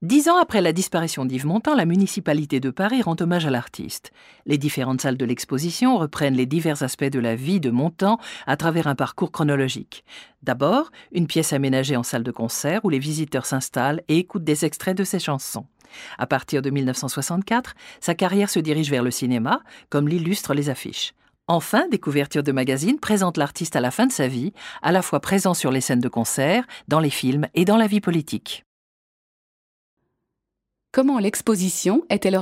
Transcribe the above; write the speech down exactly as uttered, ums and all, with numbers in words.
Dix ans après la disparition d'Yves Montand, la municipalité de Paris rend hommage à l'artiste. Les différentes salles de l'exposition reprennent les divers aspects de la vie de Montand à travers un parcours chronologique. D'abord, une pièce aménagée en salle de concert où les visiteurs s'installent et écoutent des extraits de ses chansons. À partir de mille neuf cent soixante-quatre, sa carrière se dirige vers le cinéma, comme l'illustrent les affiches. Enfin, des couvertures de magazines présentent l'artiste à la fin de sa vie, à la fois présent sur les scènes de concert, dans les films et dans la vie politique. Comment l'exposition est-elle organisée ?